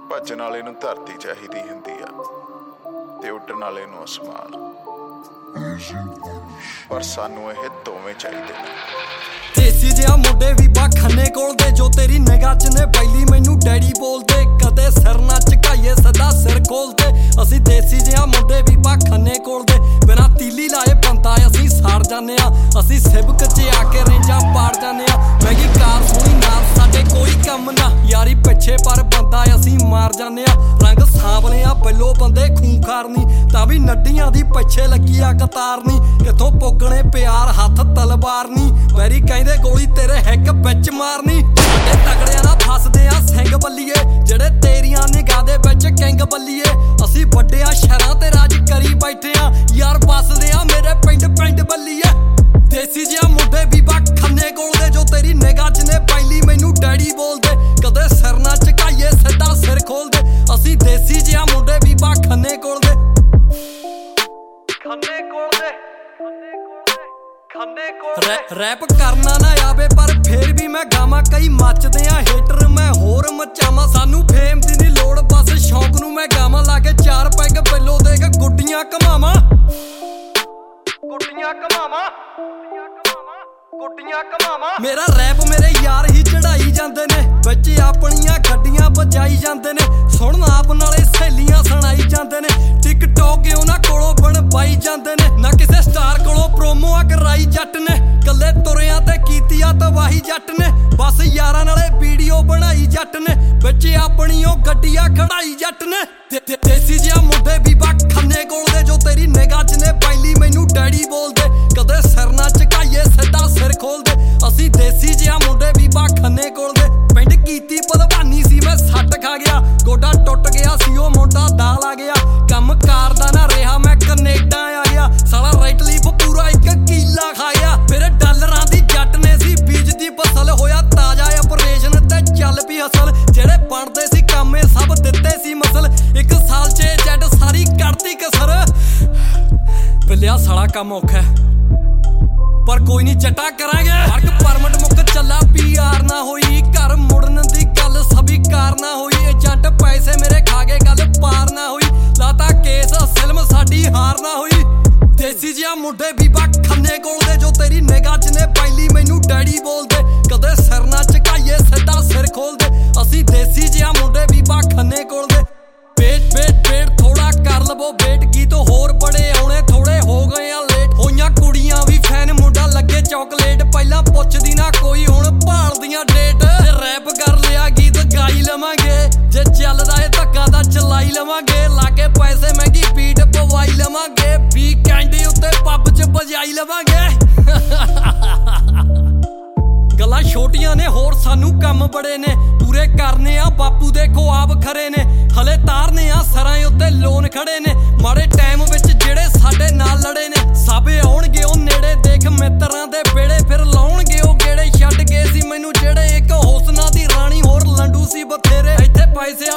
ਭੱਜਣ ਵਾਲੇ ਨੂੰ ਧਰਤੀ ਚਾਹੀਦੀ ਹੁੰਦੀ ਆ ਤੇ ਉੱਡਣ ਵਾਲੇ ਨੂੰ ਅਸਮਾਨ, ਪਰ ਸਾਨੂੰ ਇਹ ਦੋਵੇਂ ਚਾਹੀਦੇ ਨੇ। ਦੇਸੀ ਜਿਹਾ ਮੁੰਡੇ ਵੀ ਖੰਨੇ ਕੋਲ ਦੇ, ਜੋ ਤੇਰੀ ਨਿਗਾਹ ਚ ਨੇ ਪਹਿਲੀ ਮੈਨੂੰ ਡੈਡੀ ਬੋਲਦੇ। ਕਦੇ ਸਿਰ ਨਾ ਝੁਕਾਈਏ ਸਦਾ ਸਿਰ ਖੋਲਦੇ। ਅਸੀਂ ਦੇਸੀ ਜਿਹਾ ਮੁੰਡੇ ਵੀ ਖੰਨੇ ਕੋਲ ਦੇ, ਬਿਨਾਂ ਤੀਲੀ ਲਾਏ ਬੰਦਾ ਅਸੀਂ ਸਾੜ ਜਾਂਦੇ ਆ। ਅਸੀਂ ਸਿਵਕ ਚ ਆ ਕੇ ਰੇਂਜਾਂ ਪਾੜ ਜਾਂਦੇ ਆ। ਮਹਿੰਗੀ ਕਾਰ ਸੋਹਣੀ ਨਾਲ ਸਾਡੇ ਕੋਈ ਕੰਮ ਨਾ, ਯਾਰੀ ਪਿੱਛੇ ਪਰ ਬੰਦਾ ਅਸੀਂ ਮਾਰ ਜਾਂਦੇ ਆ। ਰੰਗ ਸਾਂਵਲੇ ਆ ਬਿੱਲੋ ਬੰਦੇ ਖੂੰਖਾਰ ਨੀ, ਤਾਂ ਵੀ ਨੱਡੀਆਂ ਦੀ ਪਿੱਛੇ ਲੱਗੀ ਆ ਕਤਾਰ ਨੀ। ਕਿੱਥੋਂ ਪੁੱਗਣੇ ਪਿਆਰ ਹੱਥ ਤਲਵਾਰ ਨੀ, ਵੈਰੀ ਕਹਿੰਦੇ ਗੋਲੀ ਤੇਰੇ ਹਿੱਕ ਵਿੱਚ ਮਾਰਨੀ। ਸਾਡੇ ਤਗੜਿਆਂ ਨਾਲ ਫਸਦੇ ਆ ਸਿੰਘ ਬੱਲੀਏ, ਜਿਹੜੇ ਤੇਰੀਆਂ ਨਿਗਾਹ ਦੇ ਵਿੱਚ ਕਿੰਗ ਬੱਲੀਏ। ਅਸੀਂ ਵੱਡਿਆਂ ਸ਼ਹਿਰਾਂ ਤੇ ਰਾਜ ਕਰੀ ਬੈਠੇ ਆ, ਯਾਰ ਵੱਸਦੇ ਆ ਮੇਰੇ ਪਿੰਡ ਪਿੰਡ ਬੱਲੀਏ। ਦੇਸੀ ਜਿਹਾ ਮੁੰਡੇ ਵੀ ਖੰਨੇ ਕੋਲ ਦੇ, ਜੋ ਤੇਰੀ ਨਿਗਾਹ ਚ ਨੇ ਪਹਿਲੀ ਮੈਨੂੰ ਡੈਡੀ ਬੋਲਦੇ। ਕਦੇ ਸਿਰ ਨਾ ਝੁਕਾਈਏ ਸਿੱਧਾ ਸਿਰ ਖੋਲਦੇ। ਅਸੀਂ ਦੇਸੀ ਜਿਹਾ ਮੁੰਡੇ ਵੀ ਖੰਨੇ ਕੋਲ ਦੇ, ਖੰਨੇ ਕੋਲ ਦੇ, ਖੰਨੇ ਕੋਲ। ਰੈਪ ਕਰਨਾ ਨਾ ਆਵੇ ਪਰ ਫੇਰ ਵੀ ਮੈਂ ਗਾਵਾਂ, ਕਈ ਮੱਚਦੇ ਆ ਹੇਟਰ ਮੈਂ ਹੋਰ ਮਚਾਵਾਂ। ਸਾਨੂੰ ਫੇਮ ਦੀ ਨੀ ਲੋੜ ਬਸ ਸ਼ੌਂਕ ਨੂੰ ਮੈਂ ਗਾਵਾਂ, ਲਾ ਕੇ 4 ਪੈਗ ਪਹਿਲੋਂ ਦੇ ਕੇ ਗੁੱਡੀਆਂ ਕਮਾਵਾਂ, ਗੁੱਡੀਆਂ ਕਮਾਵਾਂ, ਗੁੱਡੀਆਂ ਕਮਾਵਾਂ। ਮੇਰਾ ਰੈਪ ਮੇਰੇ ਯਾਰ ਹੀ ਚੜਾਈ ਜਾਂਦੇ ਨੇ, ਵਿੱਚ ਆਪਣੀਆਂ ਗੱਡੀਆਂ ਵਜਾਈ ਜਾਂਦੇ ਨੇ। ਸੁਣਨ ਆਪ ਨਾਲੇ ਸਹੇਲੀਆਂ ਸੁਣਾਈ ਜਾਂਦੇ ਨੇ। ਟਿਕਟੌਕ ਉਹਨਾਂ ਕੋਲੋਂ ਬਣਵਾਈ ਜਾਂਦੇ ਨੇ, ਨਾ ਕਿਸੇ ਸਟਾਰ ਕੋਲੋਂ ਪ੍ਰੋਮੋਆਂ ਕਰਾਈ ਜੱਟ ਨੇ। ਕੱਲੇ ਤੁਰਿਆਂ ਤੇ ਕੀਤੀ ਆ ਤਬਾਹੀ ਜੱਟ ਨੇ, ਬਸ ਯਾਰਾਂ ਨਾਲੇ ਵੀਡੀਓ ਬਣਾਈ ਜੱਟ ਨੇ। ਵਿੱਚ ਆਪਣੀ ਉਹ ਗੱਡੀਆਂ ਖੜਾਈ ਜੱਟ ਨੇ। ਦੇਸੀ ਜਿਹਾ ਮੁੰਡੇ ਵੀ ਖੰਨੇ ਕੋਲ ਦੇ, ਜੋ ਤੇਰੀ ਨਿਗਾਹ ਚ ਨੇ ਪਹਿਲੀ ਮੈਨੂੰ ਡੈਡੀ ਬੋਲਦੇ। ਕਦੇ ਸਿਰ ਨਾ ਝੁਕਾਈਏ ਸਿੱਧਾ ਸਿਰ ਖੋਲਦੇ। ਅਸੀਂ ਦੇਸੀ ਜਿਹਾ ਮੁੰਡੇ ਵੀ ਖੰਨੇ ਕੋਲ ਦੇ। ਪਿੰਡ ਕੀਤੀ ਭਲਵਾਨੀ ਸੀ ਮੈਂ ਸੱਟ ਖਾ ਗਿਆ, ਗੋਡਾ ਟੁੱਟ ਗਿਆ ਸੀ ਉਹ ਮੁੰਡਾ ਦਾਲ ਆ ਗਿਆ। ਕੰਮ ਕਾਰ ਦਾ ਨਾ ਰਿਹਾ ਮੈਂ ਕੈਨੇਡਾ ਆ ਗਿਆ, ਸਾਲਾ ਰਾਈਟ ਲੀਫ ਪੂਰਾ 1 ਕਿੱਲਾ ਖਾਇਆ। ਫਿਰ ਡਾਲਰਾਂ ਦੀ ਜੱਟ ਨੇ ਸੀ ਬੀਜ ਦੀ ਫਸਲ, ਹੋਇਆ ਤਾਜ਼ਾ ਆਪਰੇਸ਼ਨ ਤੇ ਚੱਲ ਪਈ ਹਸਲ। ਜਿਹੜੇ ਬਣਦੇ ਸੀ ਕੰਮ ਇਹ ਸਭ ਦਿੱਤੇ ਸੀ ਮਸਲ, 1 ਸਾਲ 'ਚ ਜੱਟ ਸਾਰੀ ਕੱਢਤੀ ਕਸਰ। ਬਿੱਲਿਆ ਸਾਲਾ ਕੰਮ ਔਖਾ ਪਰ ਕੋਈ ਨਹੀਂ ਚੱਟਾ ਕਰਾਂਗੇ। ਵਰਕ ਪਰਮਿਟ ਮੁੱਕ ਚੱਲਾ PR ਨਾ ਹੋਈ, ਘਰ ਮੁੜਨ ਦੀ ਗੱਲ ਸਵੀਕਾਰ ਨਾ ਹੋਈ। ਏਜੰਟ ਪੈਸੇ ਮੇਰੇ ਖਾ ਗਏ ਗੱਲ ਪਾਰ ਨਾ ਹੋਈ, ਲਾਤਾ ਕੇਸ ਫਿਲਮ ਸਾਡੀ ਹਾਰ ਨਾ ਹੋਈ। ਦੇਸੀ ਜਿਹਾ ਮੁੰਡੇ ਵੀ ਖੰਨੇ ਕੋਲ ਦੇ, ਜੋ ਤੇਰੀ ਨਿਗਾਹ ਚ ਨੇ ਪਹਿਲੀ ਮੈਨੂੰ ਡੈਡੀ ਬੋਲਦੇ। ਕਦੇ ਸਿਰ ਨਾ ਝੁਕਾਈਏ ਸਿੱਧਾ ਸਿਰ ਖੋਲਦੇ। ਅਸੀਂ ਦੇਸੀ ਜਿਹਾ ਮੁੰਡੇ ਵੀ ਖੰਨੇ ਕੋਲ ਦੇ। ਵੇਟ ਥੋੜਾ ਕਰ ਲਵੋ ਵੇਟ, ਗੀਤ ਹੋਰ ਬੜੇ ਆਉਣੇ ਥੋੜੇ ਹੋ ਗਏ ਆ ਲੇਟ। ਹੋਈਆਂ ਕੁੜੀਆਂ ਵੀ ਫੈਨ ਮੁੰਡਾ ਲੱਗੇ ਚੌਕਲੇਟ, ਪਹਿਲਾਂ ਪੁੱਛਦੀ ਨਾ ਕੋਈ ਹੁਣ ਭਾਲਦੀਆਂ ਡੇਟ। ਜੇ ਰੈਪ ਕਰ ਲਿਆ ਗੀਤ ਗਾਈ ਲਵਾਂਗੇ, ਜੇ ਚੱਲਦਾ ਏ ਧੱਕਾ ਤਾਂ ਚਲਾਈ ਲਵਾਂਗੇ। ਲਾਗੇ ਪੈਸੇ ਮਹਿੰਗੀ ਬੀਟ ਪਵਾਈ ਲਵਾਂਗੇ, ਵੀਕਐਂਡ ਉੱਤੇ ਪੱਬ ਚ ਵਜਾਈ ਲਵਾਂਗੇ। ਗੱਲਾਂ ਛੋਟੀਆਂ ਨੇ ਹੋਰ ਸਾਨੂੰ ਕੰਮ ਬੜੇ ਨੇ, ਪੂਰੇ ਕਰਨੇ ਆ ਬਾਪੂ ਦੇ ਖੁਆਬ ਖਰੇ ਨੇ। ਹਲੇ ਤਾਰਨੇ ਆ ਸਰਾਂ ਉੱਤੇ ਲੋਨ ਖੜੇ ਨੇ, ਮਾੜੇ ਟਾਈਮ ਵਿੱਚ ਜਿਹੜੇ ਸਾਡੇ ਨਾਲ ਲੜੇ ਨੇ। ਸਭ ਆਉਣਗੇ ਉਹ ਨੇੜੇ ਦੇਖ ਮਿੱਤਰਾਂ ਦੇ ਵਿਹੜੇ, ਫਿਰ ਲਾਉਣਗੇ ਉਹ ਗੇੜੇ। ਛੱਡ ਗਏ ਸੀ ਮੈਨੂੰ ਜਿਹੜੇ ਇੱਕ ਹੁਸਨਾ ਦੀ ਰਾਣੀ, ਹੋਰ ਲੰਡੂ ਸੀ ਬਥੇਰੇ। ਇੱਥੇ ਪੈਸਿਆਂ